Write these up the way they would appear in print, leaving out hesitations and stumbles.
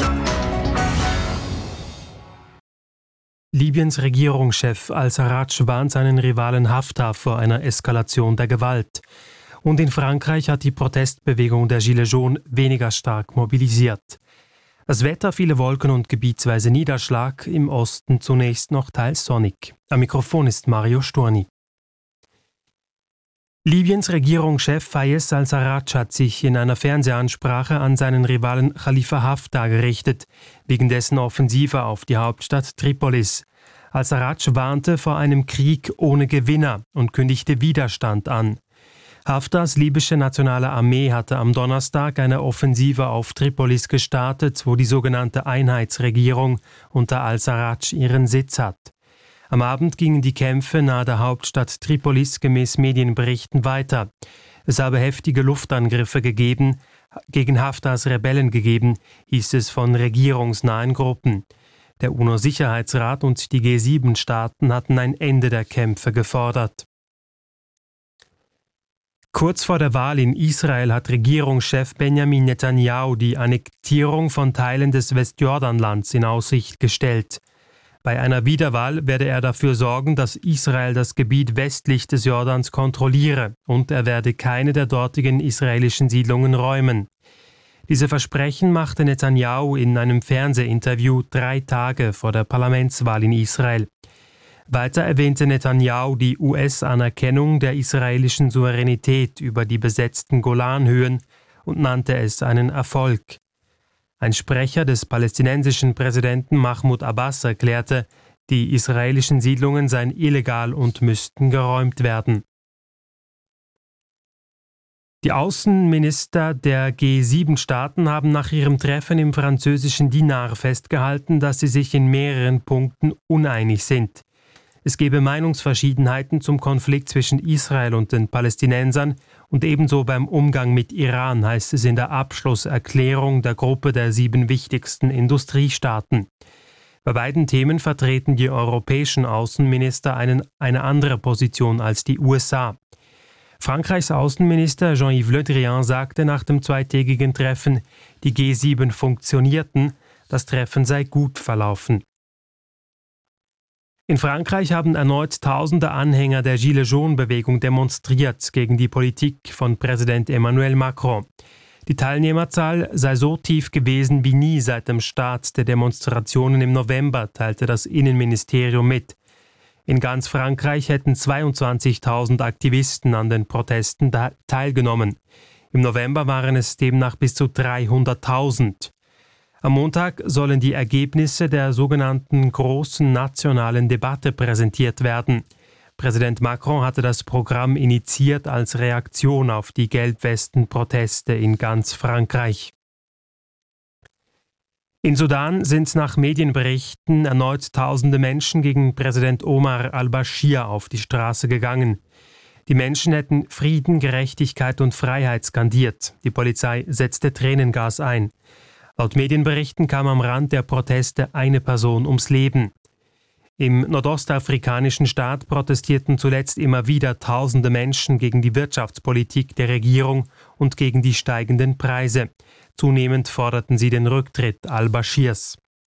Libyens Regierungschef al-Sarraj warnt seinen Rivalen Haftar vor einer Eskalation der Gewalt. Und in Frankreich hat die Protestbewegung der Gilets jaunes weniger stark mobilisiert. Das Wetter, viele Wolken und gebietsweise Niederschlag, im Osten zunächst noch teils sonnig. Am Mikrofon ist Mario Storni. Libyens Regierungschef Fayez al-Sarraj hat sich in einer Fernsehansprache an seinen Rivalen Khalifa Haftar gerichtet, wegen dessen Offensive auf die Hauptstadt Tripolis. Al-Sarraj warnte vor einem Krieg ohne Gewinner und kündigte Widerstand an. Haftars libysche nationale Armee hatte am Donnerstag eine Offensive auf Tripolis gestartet, wo die sogenannte Einheitsregierung unter al-Sarraj ihren Sitz hat. Am Abend gingen die Kämpfe nahe der Hauptstadt Tripolis gemäß Medienberichten weiter. Es habe heftige Luftangriffe gegen Haftars Rebellen gegeben, hieß es von regierungsnahen Gruppen. Der UNO-Sicherheitsrat und die G7-Staaten hatten ein Ende der Kämpfe gefordert. Kurz vor der Wahl in Israel hat Regierungschef Benjamin Netanyahu die Annektierung von Teilen des Westjordanlands in Aussicht gestellt. Bei einer Wiederwahl werde er dafür sorgen, dass Israel das Gebiet westlich des Jordans kontrolliere und er werde keine der dortigen israelischen Siedlungen räumen. Diese Versprechen machte Netanyahu in einem Fernsehinterview 3 Tage vor der Parlamentswahl in Israel. Weiter erwähnte Netanyahu die US-Anerkennung der israelischen Souveränität über die besetzten Golanhöhen und nannte es einen Erfolg. Ein Sprecher des palästinensischen Präsidenten Mahmoud Abbas erklärte, die israelischen Siedlungen seien illegal und müssten geräumt werden. Die Außenminister der G7-Staaten haben nach ihrem Treffen im französischen Dinard festgehalten, dass sie sich in mehreren Punkten uneinig sind. Es gebe Meinungsverschiedenheiten zum Konflikt zwischen Israel und den Palästinensern und ebenso beim Umgang mit Iran, heißt es in der Abschlusserklärung der Gruppe der 7 wichtigsten Industriestaaten. Bei beiden Themen vertreten die europäischen Außenminister eine andere Position als die USA. Frankreichs Außenminister Jean-Yves Le Drian sagte nach dem zweitägigen Treffen, die G7 funktionierten, das Treffen sei gut verlaufen. In Frankreich haben erneut tausende Anhänger der Gilets-jaunes-Bewegung demonstriert gegen die Politik von Präsident Emmanuel Macron. Die Teilnehmerzahl sei so tief gewesen wie nie seit dem Start der Demonstrationen im November, teilte das Innenministerium mit. In ganz Frankreich hätten 22.000 Aktivisten an den Protesten teilgenommen. Im November waren es demnach bis zu 300.000. Am Montag sollen die Ergebnisse der sogenannten großen nationalen Debatte präsentiert werden. Präsident Macron hatte das Programm initiiert als Reaktion auf die Gelbwesten-Proteste in ganz Frankreich. In Sudan sind nach Medienberichten erneut tausende Menschen gegen Präsident Omar al-Bashir auf die Straße gegangen. Die Menschen hätten Frieden, Gerechtigkeit und Freiheit skandiert. Die Polizei setzte Tränengas ein. Laut Medienberichten kam am Rand der Proteste eine Person ums Leben. Im nordostafrikanischen Staat protestierten zuletzt immer wieder tausende Menschen gegen die Wirtschaftspolitik der Regierung und gegen die steigenden Preise. Zunehmend forderten sie den Rücktritt al-Bashirs.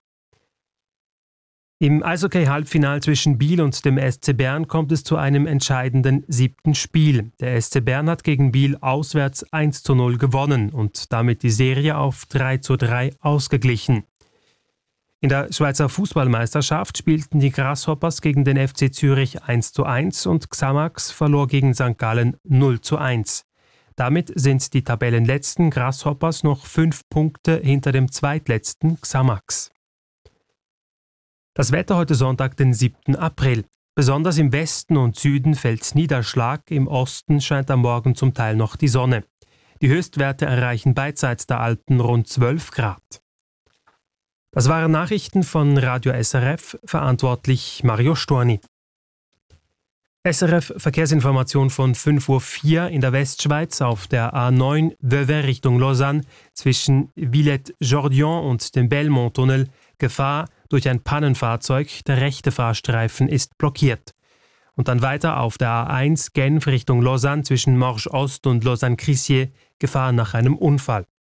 Im Eishockey-Halbfinal zwischen Biel und dem SC Bern kommt es zu einem entscheidenden 7. Spiel. Der SC Bern hat gegen Biel auswärts 1:0 gewonnen und damit die Serie auf 3:3 ausgeglichen. In der Schweizer Fußballmeisterschaft spielten die Grasshoppers gegen den FC Zürich 1:1 und Xamax verlor gegen St. Gallen 0:1. Damit sind die Tabellenletzten Grasshoppers noch 5 Punkte hinter dem zweitletzten Xamax. Das Wetter heute Sonntag, den 7. April. Besonders im Westen und Süden fällt Niederschlag, im Osten scheint am Morgen zum Teil noch die Sonne. Die Höchstwerte erreichen beidseits der Alpen rund 12 Grad. Das waren Nachrichten von Radio SRF, verantwortlich Mario Storni. SRF Verkehrsinformation von 5:04 Uhr in der Westschweiz auf der A9 Vevey Richtung Lausanne zwischen Villette-Jordion und dem Belmont-Tunnel. Gefahr durch ein Pannenfahrzeug, der rechte Fahrstreifen ist blockiert. Und dann weiter auf der A1 Genf Richtung Lausanne zwischen Morges Ost und Lausanne-Crissier, Gefahr nach einem Unfall.